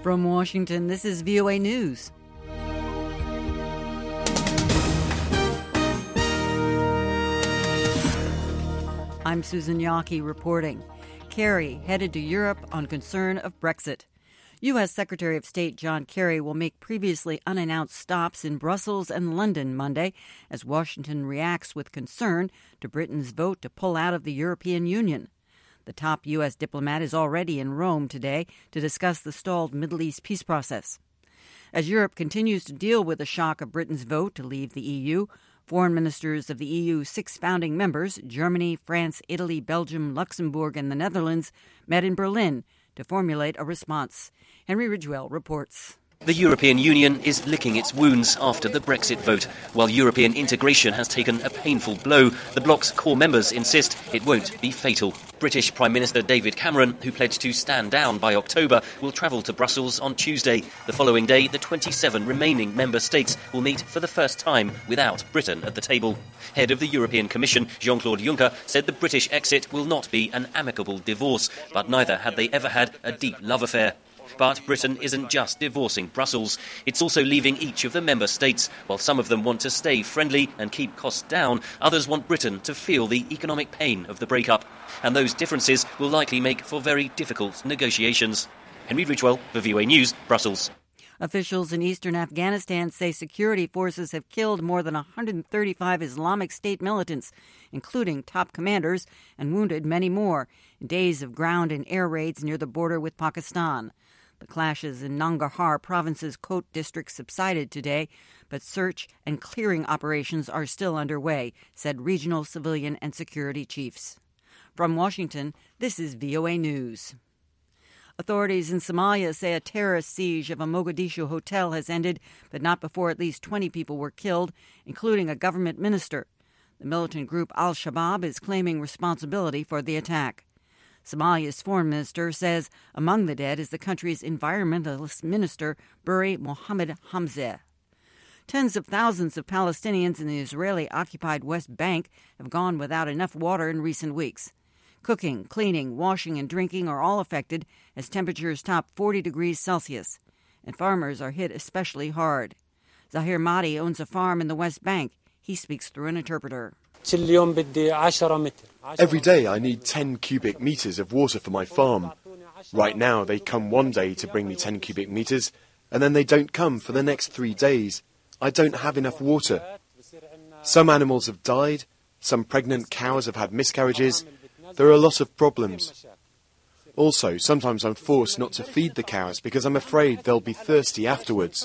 From Washington, this is VOA News. I'm Susan Yockey reporting. Kerry headed to Europe on concern of Brexit. U.S. Secretary of State John Kerry will make previously unannounced stops in Brussels and London Monday as Washington reacts with concern to Britain's vote to pull out of the European Union. The top U.S. diplomat is already in Rome today to discuss the stalled Middle East peace process. As Europe continues to deal with the shock of Britain's vote to leave the EU, foreign ministers of the EU's 6 founding members, Germany, France, Italy, Belgium, Luxembourg, and the Netherlands, met in Berlin to formulate a response. Henry Ridgwell reports. The European Union is licking its wounds after the Brexit vote. While European integration has taken a painful blow, the bloc's core members insist it won't be fatal. British Prime Minister David Cameron, who pledged to stand down by October, will travel to Brussels on Tuesday. The following day, the 27 remaining member states will meet for the first time without Britain at the table. Head of the European Commission, Jean-Claude Juncker, said the British exit will not be an amicable divorce, but neither had they ever had a deep love affair. But Britain isn't just divorcing Brussels. It's also leaving each of the member states. While some of them want to stay friendly and keep costs down, others want Britain to feel the economic pain of the breakup. And those differences will likely make for very difficult negotiations. Henry Ridgwell, for VOA News, Brussels. Officials in eastern Afghanistan say security forces have killed more than 135 Islamic State militants, including top commanders, and wounded many more in days of ground and air raids near the border with Pakistan. The clashes in Nangarhar province's Kot district subsided today, but search and clearing operations are still underway, said regional civilian and security chiefs. From Washington, this is VOA News. Authorities in Somalia say a terrorist siege of a Mogadishu hotel has ended, but not before at least 20 people were killed, including a government minister. The militant group Al-Shabaab is claiming responsibility for the attack. Somalia's foreign minister says among the dead is the country's environmentalist minister, Buri Mohammed Hamzeh. Tens of thousands of Palestinians in the Israeli-occupied West Bank have gone without enough water in recent weeks. Cooking, cleaning, washing, and drinking are all affected as temperatures top 40 degrees Celsius, and farmers are hit especially hard. Zahir Mahdi owns a farm in the West Bank. He speaks through an interpreter. Every day I need 10 cubic meters of water for my farm. Right now they come one day to bring me 10 cubic meters, and then they don't come for the next 3 days. I don't have enough water. Some animals have died, some pregnant cows have had miscarriages. There are a lot of problems. Also, sometimes I'm forced not to feed the cows because I'm afraid they'll be thirsty afterwards.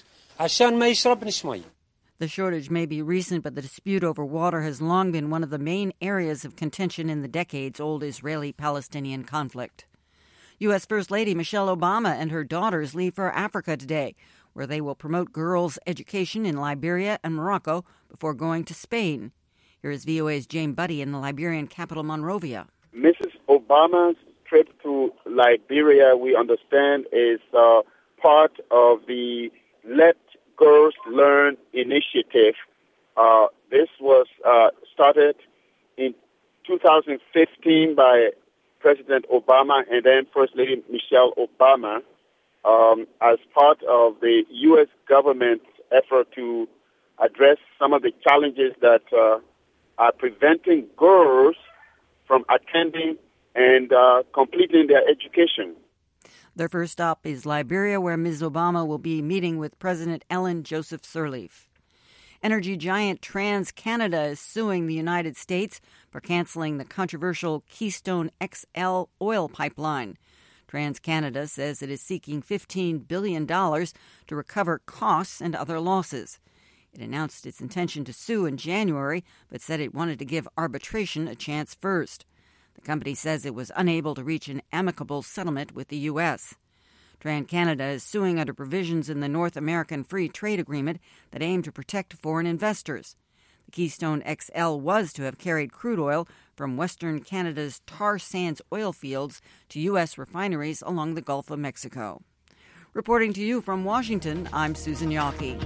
The shortage may be recent, but the dispute over water has long been one of the main areas of contention in the decades-old Israeli-Palestinian conflict. U.S. First Lady Michelle Obama and her daughters leave for Africa today, where they will promote girls' education in Liberia and Morocco before going to Spain. Here is VOA's Jane Buddy in the Liberian capital, Monrovia. Mrs. Obama's trip to Liberia, we understand, is part of the Let Girls Learn initiative. This was started in 2015 by President Obama and then First Lady Michelle Obama as part of the U.S. government's effort to address some of the challenges that are preventing girls from attending and completing their education. Their first stop is Liberia, where Ms. Obama will be meeting with President Ellen Joseph Sirleaf. Energy giant TransCanada is suing the United States for canceling the controversial Keystone XL oil pipeline. TransCanada says it is seeking $15 billion to recover costs and other losses. It announced its intention to sue in January, but said it wanted to give arbitration a chance first. The company says it was unable to reach an amicable settlement with the U.S. TransCanada is suing under provisions in the North American Free Trade Agreement that aim to protect foreign investors. The Keystone XL was to have carried crude oil from Western Canada's tar sands oil fields to U.S. refineries along the Gulf of Mexico. Reporting to you from Washington, I'm Susan Yockey.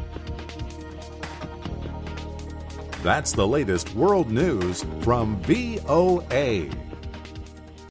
That's the latest world news from VOA.